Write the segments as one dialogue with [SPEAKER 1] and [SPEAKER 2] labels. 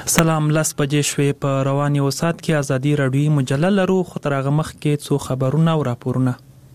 [SPEAKER 1] سلام لس بجې شوې په روان یو ساعت کې ازادي راډیوي مجله لرو خو تر هغه مخکې څو خبرونه او راپورونه.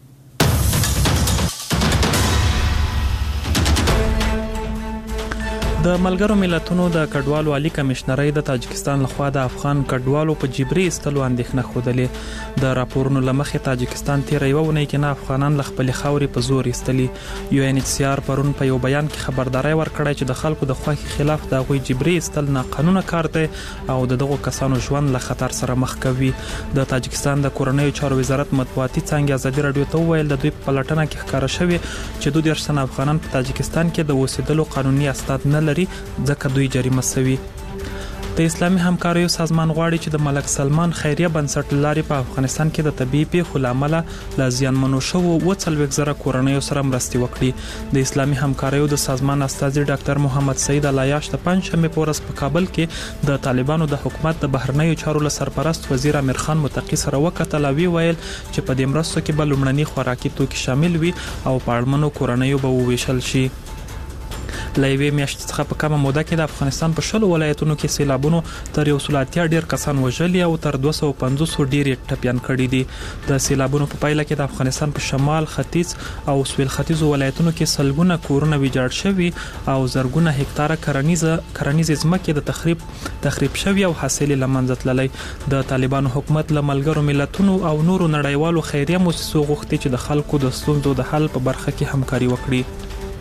[SPEAKER 1] د ملګرو ملتونو د کډوالو عالی کمشنرۍ د تاجکستان لخوا د افغان کډوالو په جبري ایستلو اندېښنه ښودلې. د راپورونو له مخې تاجکستان تېره یوه اونۍ کې نه افغانان له خپلې خاورې په زور ایستلي. UNHCR پرون په یو بیان کې خبرداری ورکړی چې د خلکو د خوښې خلاف د هغوی جبري ایستل ناقانونه کار دی او د دغو کسانو ژوند له خطر سره مخ کوي. د تاجکستان د کورنیو چارو وزارت مطبوعاتي څانګې ازادي راډیو ته وویل د دوی په پلټنه کې ښکاره شوي چې 22 تنه افغانان په تاجکستان کې د اوسېدلو قانوني اسناد نه لري ځکه دوی جریمه شوي. د اسلامي همکاریو سازمان غواړي چې د ملک سلمان خیریه بنسټ لارې په افغانستان کې د طبيعي پیښو له امله له زیانمنو شوو 40,000 کورنیو سره مرستې وکړي. د اسلامي همکاریو د سازمان استازي ډاکټر محمد سعید علایاش د پنځشنبه په ورځ په کابل کې د طالبانو د حکومت د بهرنیو چارو له سرپرست وزیر امیر خان متقی سره وکتل او ویل چې په دې مرستو کې به لومړني خوراکي توکي شامل وي او په اړمنو کورنیو به وویشل شي. له یوې میاشتې څخه په کمه موده کې د افغانستان په 10 ولایتونو کې سیلابونو تر 180 ډیر کسان وژلي او تر 250 ډیر ټپيان کړي دي. د سیلابونو په پایله کې د افغانستان په شمال، ختیځ او سویل ختیځ ولایتونو کې سلګونه کورونه ویجاړ شوي او زرګونه هکتاره کرنیزه ځمکې د تخریب شوي او حاصل له منځه تللی. د طالبانو حکومت له ملګرو ملتونو او نورو نړیوالو خیریه مؤسسو غوښتي چې د خلکو د ستونزو د حل په برخه کې همکاري وکړي.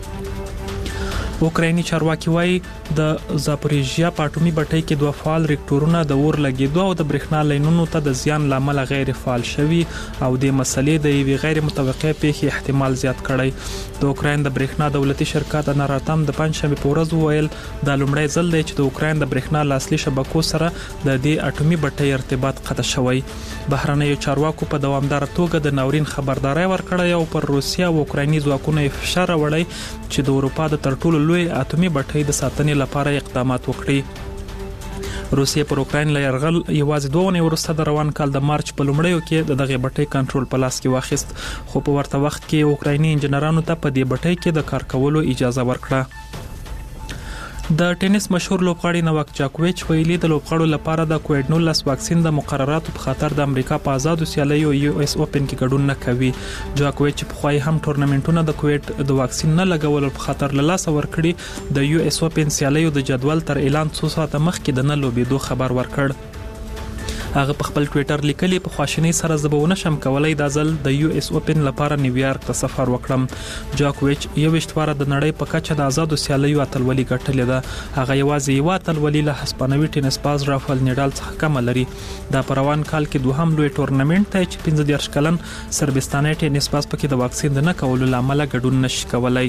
[SPEAKER 1] اوکرایني چارواکي وایي د زاپوریژیا په اټومي بټۍ کې 2 فعال ریکټورونه د اور لګېدو او د برېښنا لاینونو ته د زیان لامل غیر فعال شوي او د مسلې د یوې غیر متوقع پیښې احتمال زیات کړی. د اوکراین د برېښنا دولتي شرکت اناراتام د پنځشنبه په ورځ وویل دا لومړی ځل دی چې د اوکراین د برېښنا لاسلي شبکو سره د دې اټومي بټۍ ارتباط قطع شوی. بهرنیو چارواکو په دوامدار توګه د ناورین خبرداري ورکړی او پر روسیا او اوکرایني ځواکونو فشار راوړی چې د اروپا د تر ټولو لوی اټومي بټۍ د ساتنې لپاره اقدامات وکړي. روسیه پر اوکراین له یرغل یوازې 2 ونې وروسته د روان کال د مارچ په لومړیو کې دغه بټۍ کنټرول په لاس کې واخیست خو په ورته وخت کې اوکرایني انجنیرانو ته په دې بټۍ کې د کار کولو اجازه ورکړه. د ټینس مشهور لوبغاړي نوواک جاکوویچ ویلي د لوبغاړو لپاره د کووډ-19 واکسین د مقرراتو په خاطر د امریکا په آزادو سیالیو US اوپن کې ګډون نه کوي. جاکوویچ په خوای هم ټورنمنټونه د کووډ د واکسین نه لګولو په خاطر له لاس ورکړي د US اوپن سیالیو د جدول تر اعلان 2 ساعته مخکې د نه لوبېدو خبر ورکړ. هغه په خپل ټوئیټر لیکلي په خواشینۍ سره زبونه شم کولای د ځل د US اوپن لپاره نیویارک ته سفر وکړم. جاکوویچ 21 واره د نړۍ په کچه د آزادو سیالیو اتلولي ګټلې ده. هغه یوازې یو اتلولي له هسپانوي ټینس باز رافل نډال څخه کم لري. دا په روان کال کې دوهم لوی ټورنمنټ دی چې 15 کلن سربستاني ټینس باز پکې د واکسین نه کولو لامل ګډون نشي کولای.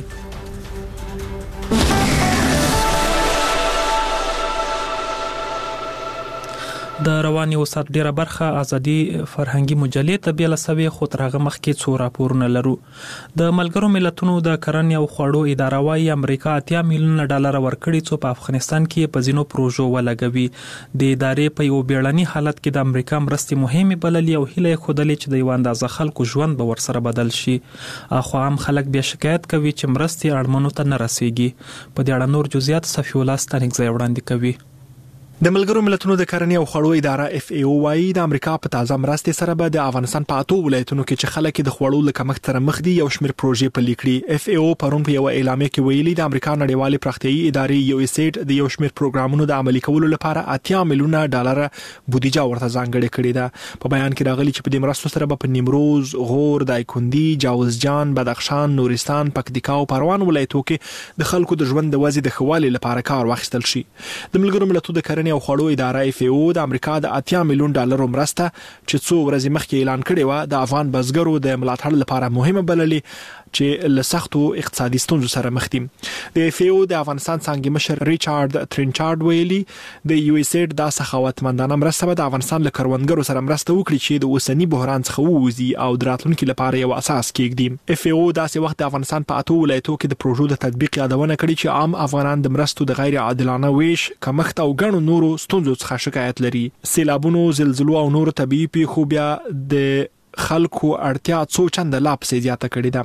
[SPEAKER 1] د روان یو ساعت ډیره برخه ازادي فرهنګي مجلې ته بیل سوي خو تر هغه مخکې څو راپورونه لرو. د ملګرو ملتونو د کرنې او خوړو اداره وايي امریکا 80 میلیون ډالر ورکړي چې په افغانستان کې په ځینو پروژو ولګوي. د ادارې په یو بیړني حالت کې د امریکا مرستې مهمه بللې او هیله خودلې چې د یو اندازه خلکو ژوند به ورسره بدل شي. اخو هم خلک بیا شکایت کوي چې مرستې اړمنو ته نه رسیږي. په دې اړه نور جزئیات صفی الله ستانګ ځای وړاندې کوي.
[SPEAKER 2] د ملګرو ملتونو د کرنې او خوړو اداره FAO وايي د امریکا په تازه مرستې سره به د افغانستان په 8 ولایتونو کې چې خلک د خوړو له کمښت سره مخ دي یو شمېر پروژې پلي کړي. FAO پرون په یو اعلامیه کې ویلي د امریکا نړیوالې پراختیایي ادارې USAID د یو شمېر پروګرامونو د عملي کولو لپاره 80 میلیون ډالر بودیجه ورته ځانګړې کړې ده. په بیان کې راغلي چې په دې مرستو سره به په نیمروز، غور، دایکندي، جاوزجان، بدخشان، نورستان، پکتیکا او پروان ولایتو کې د خلکو د ژوند د وضعیت د ښه والي لپاره کار واخیستل شي. د ملګرو ملتونو د کرنې او خوړو اداره FAO د امریکا د 80 میلیون ډالر مرسته چې 2 ورځې مخکې اعلان کړې و د افغان بزګرو د ملاتړ لپاره مهمه بللې چې له سختو اقتصادي ستونزو سره مخ دي. د FAO د افغانستان څنګه مشر ریچارډ ترینچارډ ویلي د USAID د سخاوتمندانه مرسته به د افغانستان له کروندګرو سره مرسته وکړي چې د اوسنی بحران څخه ووځي او د راتلونکو لپاره یو اساس کېږدي. FAO داسې وخت د افغانستان په 8 ولایتونو کې د پروژو د تطبیق یادونه کړې چې عام افغانان د مرستو د غیر عادلانه ویش، کمښت او ګڼو نورو ستونزو څخه شکایت لري. سیلابونو، زلزلو او نورو طبيعي پیښو بیا د خلکو اړتیا څو چنده لا پسې زیاته کړې ده.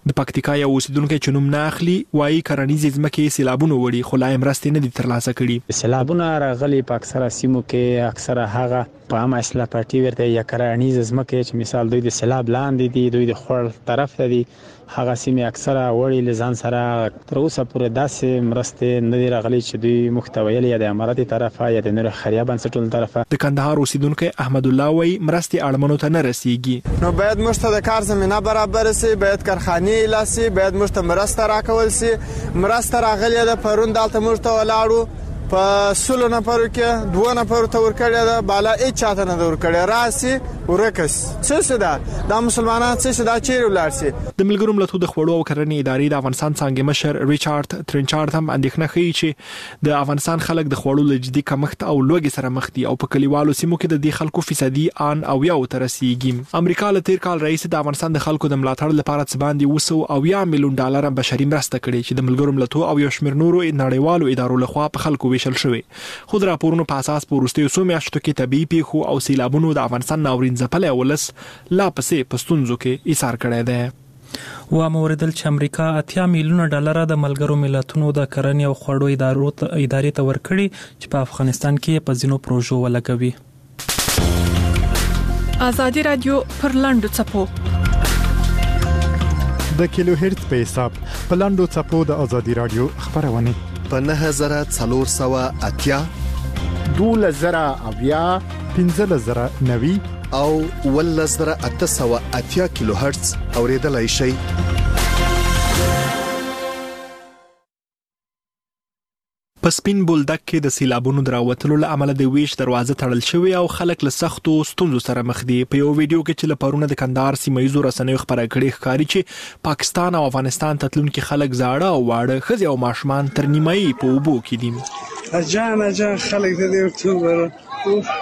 [SPEAKER 2] د پکتیکا یو اوسیدونکو چې نوم نه اخلي وایي کرنیزې ځمکې سیلابونه وړي خو لا مرستې نه دي ترلاسه کړي.
[SPEAKER 3] سیلابونه راغلي په اکثره سیمو کې اکثره هغه په عامه اصلاح پارټي ورته یا کرنیزې ځمکې چې مثال دوی د سیلاب لاندې دي دوی د خړ طرف ته دي هغه سیمې اکثره وړي لزان سره تر اوسه پورې داسې مرستې نه دي راغلي چې دوی محتویل یا د اماراتي طرفه یا د نور خیریه بنسټونو طرفه.
[SPEAKER 2] د کندهار اوسیدونکو احمد الله وایي مرستې اړمنو ته نه رسیږي.
[SPEAKER 4] نو باید موږ ته د کار زمينه برابر شي باید کارخانې لاسي باید موږ ته مرسته راکول شي. مرسته راغلي د پرون دالته موږ ته ولاړو په 16 نفرو کې 2 نفرو ته ورکړی دا بالا هیڅ چاته نه ورکړی راسي ورکس څه ده د مسلمانانو څه ده چې ولارسي.
[SPEAKER 2] د ملګرو ملتونو د خوړو او کرنې ادارې د افغانستان څنګه مشر ریچارډ ترنچارد هم اندېښنه ښیي چې د افغانستان خلک د خوړو له جدي کمښت او لوږې سره مخ دي او په کلیوالو سیمو کې د دې خلکو فیصدي ان او یو تر رسیدي. امریکا له تیر کال رئیس د افغانستان د خلکو د ملاتړ لپاره څه باندې 200 میلیون ډالر بشري مرسته کړې چې د ملګرو ملتونو او یو شمېر نورو نړیوالو ادارو لخوا په خلکو ویشل شوی. خو د راپورونو په اساس په وروستیو څو میاشتو کې طبيعي پیښو او سیلابونو د افغانستان ناورین ځپلې ولس لا پسې په ستونزو کې ایثار کړی دی.
[SPEAKER 1] و موردل چې امریکا 80 میلیون ډالر د ملګرو ملتونو د کرنې او خوړو ادارې ته ورکړي چې په افغانستان کې په ځینو پروژو ولګوي.
[SPEAKER 5] ازادي رادیو پر لاندو چپو
[SPEAKER 6] د کیلو هرتز په حساب په لاندو چپو د ازادي رادیو خبرونه
[SPEAKER 7] په 9480
[SPEAKER 6] 2000 1590
[SPEAKER 7] او 1880 کیلو هرتز اوریدلای شئ.
[SPEAKER 2] په سپین بولدک کې د سیلابونو دراوتلو له امله د ویش دروازه تړل شوې او خلک له سختو ستونزو سره مخ دي. په یو ویډیو کې چې له پرونه د کندهار سیمایي رسنیو خبره کړې ښکاري چې پاکستان او افغانستان تتلونکي خلک زاړه او واړه ښځې او ماشومان تر نیمایي په اوبو کې دي.
[SPEAKER 8] اجان خلک د دې ورته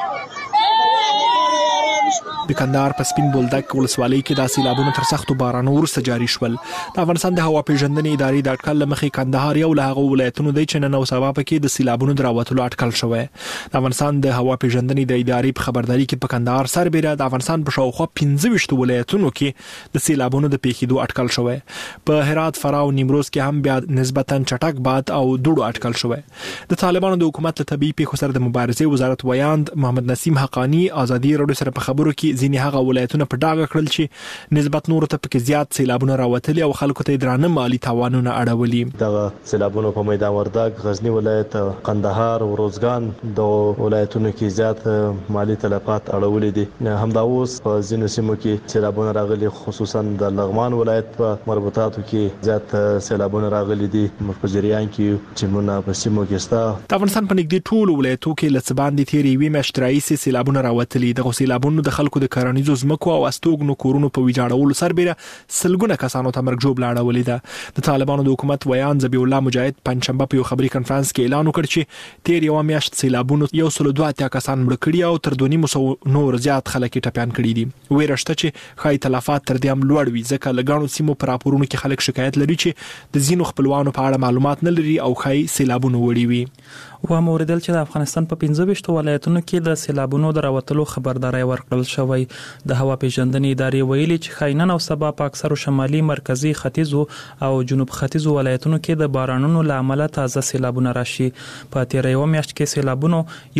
[SPEAKER 2] د کندهار په سپین بولدک ولسوالۍ کې د سیلابونو تر سختو بارانو وروسته جاری شول. د افغانستان د هوا پیژندنې ادارې د اټکل لمخې کندهار یو له هغه ولایتونو دی چې نن او سبا پکې د سیلابونو دراوتلو اټکل شوی. د افغانستان د هوا پیژندنې د ادارې په خبرداري کې په کندهار سربېره د افغانستان په شاوخوا 15 ولایتونو کې د سیلابونو د پیښېدو اټکل شوی. په هرات، فراه او نیمروز کې هم بیا نسبتا چټک باد او دوړو اټکل شوی. د طالبانو د حکومت له طبيعي پیښو سره د مبارزې وزارت ویاند محمد نسیم حقانی ازادي رادیو سره په خبرو کې ځینې هغه ولایتونه په ډاګه کړل چې نسبت نور ته پکې زیات سیلابونه راوتلي او خلکو ته درانه مالی تاوانونه اړولي.
[SPEAKER 9] د سیلابونو په میدان وردګ، غزنی ولایت، قندهار او روزګان د ولایتونو کې زیات مالی تلفات اړولي دي. همدا اوس په ځینو سیمو کې سیلابونه راغلي، خصوصا د لغمان ولایت په مربوطاتو کې زیات سیلابونه راغلي دي. په جریان کې چې مونږ په سیمو کې ستا
[SPEAKER 2] د افغانستان په نږدې ټولو ولایتونو کې لڅ باندې تیرې وی میاشتې راځي سیلابونه راوتلي. د سیلابونو د خلکو د کرنیزو زمکو او استوګنو کورونو په ویجاړولو سربېره سلګونه کسانو ته مرګ جوړ لاړولې ده. د طالبانو د حکومت ویان ذبیح الله مجاهد پنځشنبه په یو خبري کانفرنس کې اعلان وکړ چې تیر یو میاشت سیلابونو 102 کسان مړ کړي او تر 2.5 نور زیات خلک ټپيان کړي دي. ویرشته چې خای تلفات تر دې هم لوړ وي ځکه لګانو سیمو پر راپورونو کې خلک شکایت لري چې د زینو خپلوانو په اړه معلومات نه لري او خای سیلابونه وړي وي.
[SPEAKER 1] و موردل چې د افغانستان په 15 ولایتونو کې د سیلابونو دراوتلو خبرداري ورکړل شوی. د هوا پیژندنې ادارې ویلي چې خاینن او سبا په اکثرو شمالي، مرکزی، ختیځو او جنوب ختیځو ولایتونو کې د بارانونو له امله تازه سیلابونه راشي. په تیر یو میاشت کې سیلابونو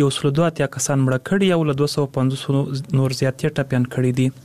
[SPEAKER 1] 102 کسان مړه کړي او له 250 نور زیات ټپيان کړي دي.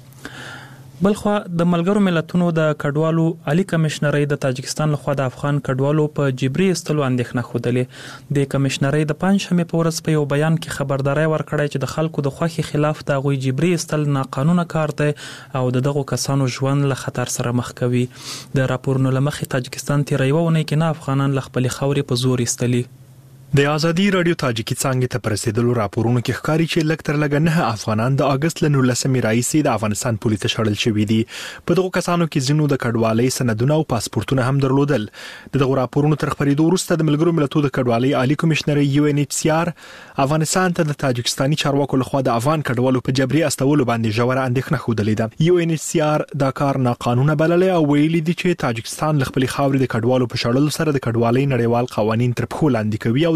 [SPEAKER 1] بلخوا د ملګرو ملتونو د کډوالو عالی کمشنرۍ د تاجکستان لخوا د افغان کډوالو په جبري استلو اندېښنه خوده. د کمشنرۍ د پنځشنبه په ورځ په یو بیان کې خبرداري ورکړی چې د خلکو د خوخي خلاف د غوي جبري استل ناقانونه کار دی او دغه کسانو ژوند له خطر سره مخ کوي. د راپورونو لمخې تاجکستان تیر یو ونه کې نه افغانان ل خپل خاورې په زور استلي.
[SPEAKER 2] د ازادي رادیو تاجیکی څنګه ته پرسیدلو راپورونو کې ښکاري چې لکتر لګ نه افغانان د اگست ل 19 راځي د افغانستان پولیس شړل شوې دي. په دغه کسانو کې زینو د کډوالۍ سندونه او پاسپورتونه هم درلودل. دغه راپورونو تر خبرېدو وروسته د ملګرو ملتونو د کډوالۍ عالی کمشنرۍ UNHCR افغانستان ته د تاجکستاني چارواکو لخوا د افغان کډوالو په جبري استولو باندې ژوره اندېښنه خوده ده. UNHCR دا کار ناقانونه بللی او ویلي دي چې تاجکستان ل خپل خاورې د کډوالو په شړلو سره د کډوالۍ نړیوال قوانين تر پښو لاندې کوي او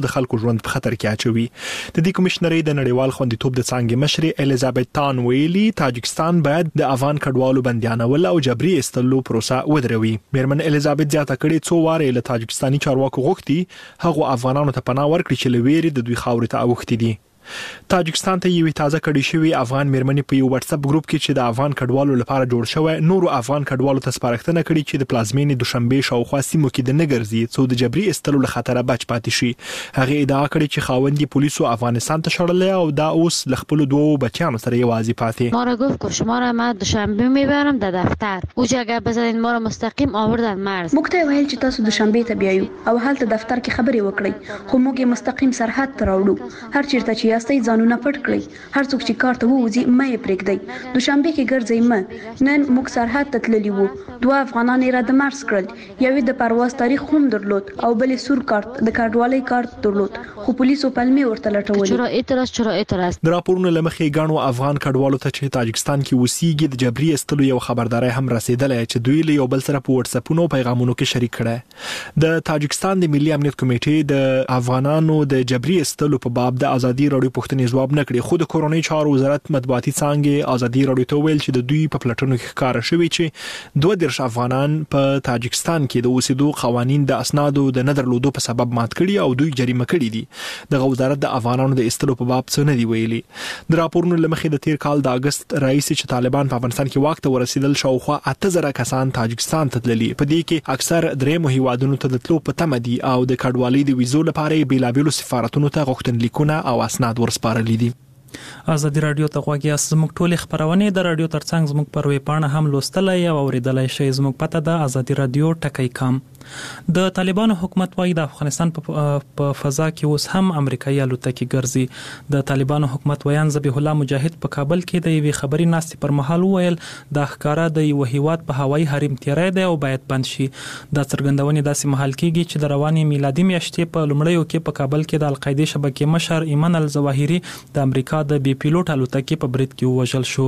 [SPEAKER 2] د خلکو ژوند په خطر کې اچوي. د دې کمشنري د نړیوال خوندیتوب د څانګې مشر الیزابت تان ویلي تاجکستان باید د افغان کډوالو بندیانول او جبري استلو پروسه ودروي. میرمن الیزابت زیاته کړې څو واره له تاجکستاني چارواکو غوښتي هغه افغانانو ته پناه ورکړي چې لويري د دوی خاورې ته اوښتي دي. تاجکستان ته یو تازه کړي شوی افغان میرمنې په یو واتس اپ ګروپ کې چې د افغان کډوالو لپاره جوړ شوی نورو افغان کډوالو ته سپارښتنه کړې چې د پلازمینې دوشنبه شاوخوا سیمو کې د نګرځي څو د جبري استلو له خطره بچ پاتې شي. هغه ادعا کړې چې خاوندې پولیسو افغانستان ته شړلې او دا اوس ل خپل دوه بچیانو سره یوازې پاتې.
[SPEAKER 10] ما را گفت که شما را ما دوشنبه میبرم در دفتر اوجا اگر بزنین ما را مستقیم آوردن مرز.
[SPEAKER 11] موږ ته ویل چې تاسو دوشنبه ته بیایو او هلته دفتر کې خبرې وکړئ خو موږ مستقیم سرحد ته راوړو. هر چیرته چې یاستئ ځانونه کړی هر څوک چې کار ته ووزي مې پرېږدي. دوشنبه کې ګرځي مې نن موږ سرحد ته تللی وو. دوه افغانان را د مرز کړل. یوې د پرواز تاریخ هم درلود او بلې سور کارت د کډوالۍ کارت درلود خو پولیسو پلمې ورته لټولې.
[SPEAKER 10] چرا اعتراض
[SPEAKER 2] د راپورونو لمخې غاڼو افغان کډوالو ته چې تاجکستان کې اوسېږي د جبري استلو یو خبرداري هم رسیدلې چې دوی له یو بل سره په واتس اپونو پیغامونو کې شریک کړي. د تاجکستان د ملي امنیت کمیټې د افغانانو د جبري استلو په باب د ازادي راډیو پوښتنې ځواب نکړي خو د کورونی چارو وزارت مطبوعاتي څانګې ازادي راډیو ته ویل چې د دوی په پلاتونو کې ښکار شوی چې 22 افغانان په تاجکستان کې د اوسېدو قوانين د اسنادو د نه درلودو په سبب مات کړي او دوی جریمه کړي دي. د وزارت د افغانانو د استلو په باب څه نه دی ویلي. د راپورونو لمخې د تیر کال د اگست رئیس چې طالبان په افغانستان کې واک ته ورسېدل شاوخوا 8000 کسان تاجکستان ته تللي. په دې کې اکثر درې هیوادونو ته د تلو په تمه دي او د کډوالۍ د ویزو لپاره بیلابېلو سفارتونو ته غوښتنلیکونه او اسناد ورسپارلي دي.
[SPEAKER 1] ازادي رادیو ته غواړئ زموږ ټولې خبرونه د رادیو ترڅنګ زموږ پر ویب پاڼه هم لوستلای او اوریدلای شئ. زموږ پته ده ازادي رادیو ټکی.com. د طالبانو حکومت وايي د افغانستان په فضا کې اوس هم امریکایي الوتکې ګرځي. د طالبانو حکومت ویان ذبیح الله مجاهد په کابل کې د یوې خبري ناستې پر مهال وویل د ښکارا د یو هیواد په هوایي حریم تیری دی او باید بند شي. د څرګندونې داسې مهال کېږي چې د رواني میلادي میاشتې په لومړیو کې په کابل کې د القاعده شبکې مشر ایمن الظواهری د امریکا د بي پیلوټ الوتکې په برید کې وژل شو.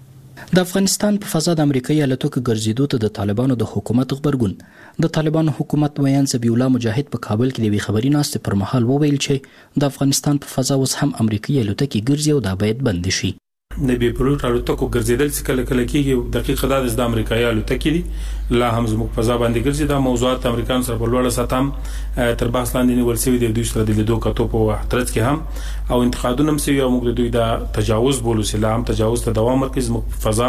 [SPEAKER 12] د افغانستان په فضا د امریکایي الوتکو ګرځېدو ته د طالبانو د حکومت خبرګون. د طالبانو حکومت ویان ذبیح الله مجاهد په کابل کې د یوې خبري ناستې پر مهال وویل چې د افغانستان په فضا اوس هم امریکایي الوتکې ګرځي او دا باید بند شي.
[SPEAKER 13] د بي پیلوټ الوتکو ګرځیدل چې کله کله کېږي دقیقه دا د امریکایي الوتکې دي لا هم زموږ فضا باندې ګرځي. دا موضوعات امریکایانو سره په لوړه سطح تر بحث لاندې نیول شوی دی. دوی سره د لیدو کتو په ترڅ کې هم او انتقادونه هم سوي او موږ دوی دا تجاوز بولو چې لا هم تجاوز ته دوام ورکړي. زموږ فضا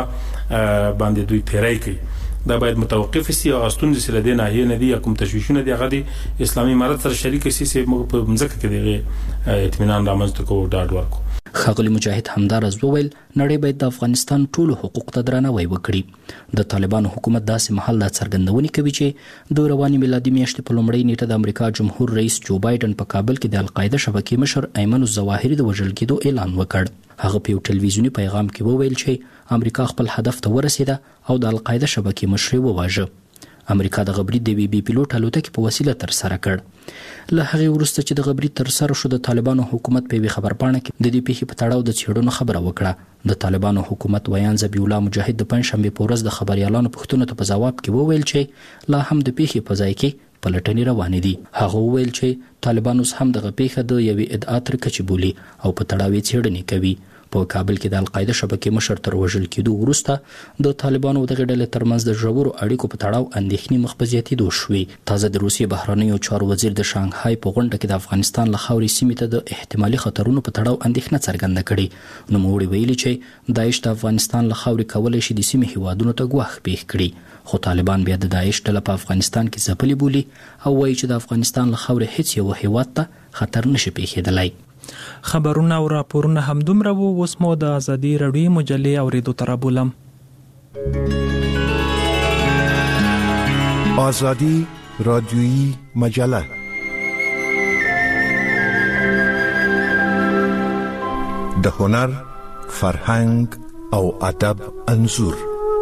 [SPEAKER 13] باندې دوی تیری کوي. دا باید متوقف شي او استون دي سره د نه نه دي کوم تشویشونه دي هغه د اسلامي امارت سره شریک شي چې موږ په مځکه کې دغه اطمینان رامنځته کوو ډاډ ورکو.
[SPEAKER 12] ښاغلي مجاهد همدارز وویل نړۍ باید د افغانستان ټولو حقوق ته درناوی وکړي. د طالبانو حکومت داسې مهال دا څرګندونې کوي چې د رواني میلادي میاشتې په لومړۍ نیټه د امریکا جمهور رئیس جو بایدن په کابل کې د القاعده شبکې مشر ایمن الظواهری د وژل کېدو اعلان وکړ. هغه په یو ټلویزیوني پیغام کې وویل چې امریکا خپل هدف ته ورسېده او د القاعده شبکې مشر وواژه. امریکا د غبرګ د بي پیلوټ الوتکې په وسیله تر سره کړ. له هغه وروسته چې د غبرګ تر سره شو د طالبانو حکومت په خبرپاڼه کې د دې پیښې په تړاو د چیرونو خبره وکړه. د طالبانو حکومت ویان ذبیح الله مجاهد د پنځشنبه په ورځ د خبريالانو پوښتنو ته په جواب کې وویل چې لا هم د پیښې په ځای کې پلټنې روانې دي. هغه وویل چې طالبانو هم دغه پیښه د یوې ادعا تر کچې بولي او په تړاو یې څېړنې کوي. په کابل کې د القاعده شبکې مشر تر وژل کېدو وروسته د طالبانو دغه ډلې ترمنځ د ژورو اړیکو په تړاو اندېښنې مخ په زیاتېدو شوې. تازه د روسیې بهرنیو چارو وزیر د شانګهای په غونډه کې د افغانستان له خاورې سیمې ته د احتمالي خطرونو په تړاو اندېښنه څرګنده کړې. نوموړي ویلي چې داعش د افغانستان له خاورې کولی شي د سیمې هیوادونو ته ګواښ پیښ کړي خو طالبان بیا د داعش ډله په افغانستان کې ځپلې بولي او وایي چې د افغانستان له خاورې هیڅ یو هیواد ته خطر نشي پیښېدلی.
[SPEAKER 1] خبرونه او راپورونه هم دومره وو. اوس مو د ازادي رادیو مجلې اوریدو ته رابولم.
[SPEAKER 14] ازادي رادیویی مجله د هنر، فرهنګ او ادب انځور.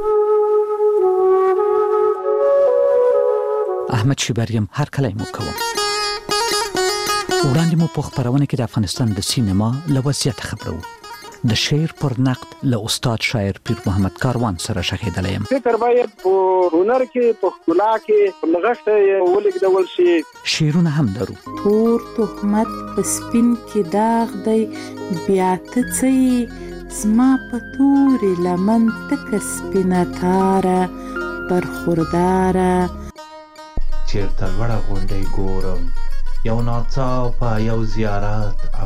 [SPEAKER 15] احمد شیبریم هر کله مو کوم. وړاندې مو په خبرونه کې د افغانستان د سینما له وضعیت خبرو. د شعر پر نقد له استاد شاعر پیر محمد کاروان سره شهیدلی یم.
[SPEAKER 16] فکر باید په هنر کې په ښکلا کې لغښته ولېږدول شي.
[SPEAKER 15] شعرونه هم لرو.
[SPEAKER 17] تور تهمت په سپین کې داغ دی بیا ته څه زما په تورې لمن تکه سپینه تاره برخورداره.
[SPEAKER 18] چیرته لوړه غونډۍ ګورم یو ناڅاپه یو زیارت